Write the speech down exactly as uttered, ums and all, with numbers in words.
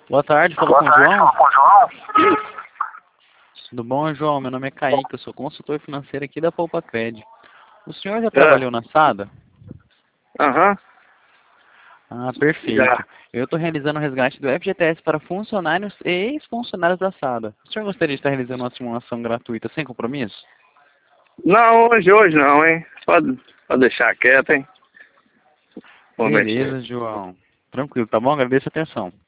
Boa tarde, falo Boa com o tarde, João. fala com o João. Tudo bom, João? Meu nome é Kaique, eu sou consultor financeiro aqui da Poupa Cred. O senhor já É. trabalhou na SADA? Aham. Ah, perfeito. Já. Eu estou realizando o resgate do F G T S para funcionários e ex-funcionários da SADA. O senhor gostaria de estar realizando uma simulação gratuita sem compromisso? Não, hoje, hoje não, hein? Pode, pode deixar quieto, hein? Vou mexer. Beleza, João. Tranquilo, tá bom? Agradeço a atenção.